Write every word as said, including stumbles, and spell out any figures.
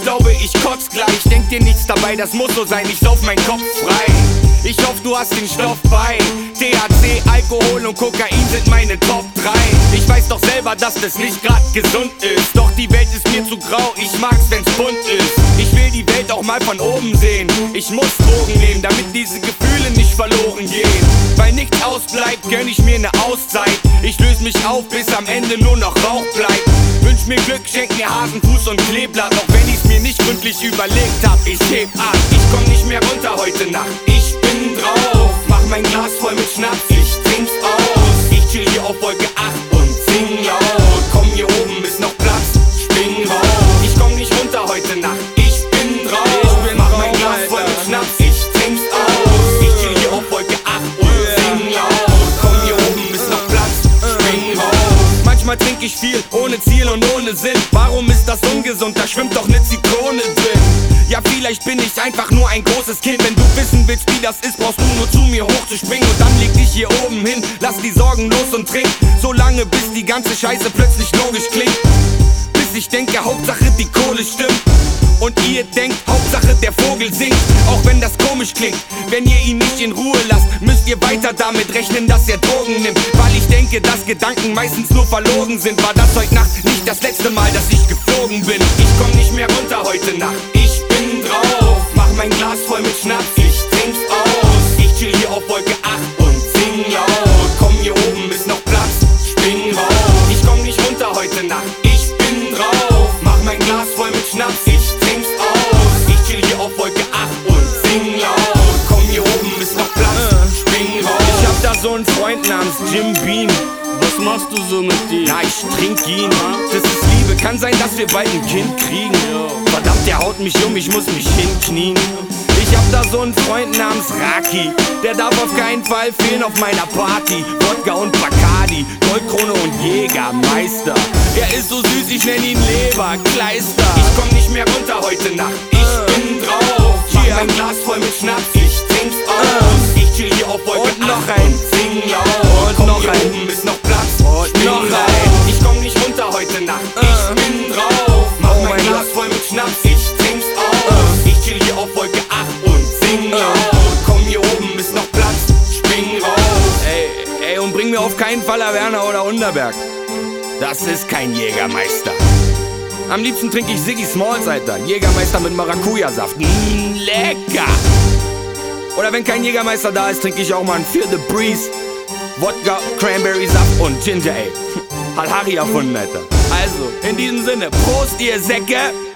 glaube, ich kotz gleich. Denk dir nichts dabei, das muss so sein, ich sauf mein Kopf frei. Ich hoffe, du hast den Stoff bei. T H C, Alkohol und Kokain sind meine Top drei. Ich weiß doch selber, dass das nicht grad gesund ist. Doch die Welt ist mir zu grau, ich mag's, wenn's bunt ist. Ich will die Welt auch mal von oben sehen. Ich muss Drogen nehmen, damit diese Gefühle nicht verloren gehen. Weil nichts ausbleibt, gönn ich mir ne Auszeit. Ich löse mich auf, bis am Ende nur noch Rauch bleibt. Wünsch mir Glück, schenk mir Hasenfuß und Kleeblatt. Auch wenn ich's mir nicht gründlich überlegt hab, ich heb ab. Ich komm nicht mehr runter heute Nacht, ich bin drauf. Mach mein Glas voll mit Schnaps, ich trink's aus. Ich chill hier auf Wolke acht und sing laut. Komm, hier oben ist noch Platz, spring raus. Ich komm nicht runter heute Nacht, ich bin drauf. Ich bin Mach mein Glas voll mit Schnaps, ich trink's aus. Ich chill hier auf Wolke acht und sing laut. Komm, hier oben ist noch Platz, spring raus. Manchmal trink ich viel, ohne Ziel und ohne Sinn. Warum ist das ungesund? Da schwimmt doch ne Zitrone drin. Ja, vielleicht bin ich einfach nur ein großes Kind. Wenn du wissen willst, wie das ist, brauchst du nur zu mir hochzuspringen. Und dann leg dich hier oben hin, lass die Sorgen los und trink. So lange, bis die ganze Scheiße plötzlich logisch klingt. Bis ich denke, Hauptsache die Kohle stimmt. Und ihr denkt, Hauptsache der Vogel singt. Auch wenn das komisch klingt, wenn ihr ihn nicht in Ruhe lasst, müsst ihr weiter damit rechnen, dass er Drogen nimmt. Weil ich denke, dass Gedanken meistens nur verlogen sind. War das heute Nacht nicht das letzte Mal, dass ich geflogen bin. Ich komm nicht mehr runter heute Nacht, ich bin drauf. Mach mein Glas voll mit Schnaps, ich trink's aus. Ich chill hier auf Wolke acht und sing laut. Komm, hier oben ist noch Platz, spring raus. Ich komm nicht runter heute Nacht, ich bin drauf. Mach mein Glas voll mit Schnaps, ich trink's aus. Ich chill hier auf Wolke acht und sing laut. Komm, hier oben ist noch Platz, spring raus. Ich hab da so einen Freund namens Jim Beam. Was machst du so mit dir? Na, ich trink ihn, das ist Liebe. Kann sein, dass wir bald ein Kind kriegen. Verdammt, der haut mich um, ich muss mich hinknien. Ich hab da so einen Freund namens Raki. Der darf auf keinen Fall fehlen auf meiner Party. Wodka und Bacardi, Goldkrone und Jägermeister. Er ist so süß, ich nenn ihn Leberkleister. Ich komm nicht mehr runter heute Nacht, ich bin drauf. Mach mein Glas voll mit Schnaps, ich trink's aus. Ich chill hier auf Wolke Und noch acht ein. und sing laut. Und Komm, noch hier ein. oben ist noch Platz, Und spring noch raus. ein. Ich komm nicht runter heute Nacht, ich bin drauf. Mach Oh mein mein Glas Gott. voll mit Schnaps, ich trink's aus. Ich chill hier auf Wolke acht und sing laut. Komm, hier oben ist noch Platz, spring raus. Ey, ey, und bring mir auf keinen Fall Werner oder Unterberg. Das ist kein Jägermeister. Am liebsten trinke ich Ziggy Smalls, Alter. Jägermeister mit Maracuja-Saft. Mmh, lecker. Oder wenn kein Jägermeister da ist, trinke ich auch mal ein Fear the Breeze. Wodka, Cranberry-Saft und Ginger Ale. Hat Harry erfunden, Alter. Also, in diesem Sinne, Prost, ihr Säcke.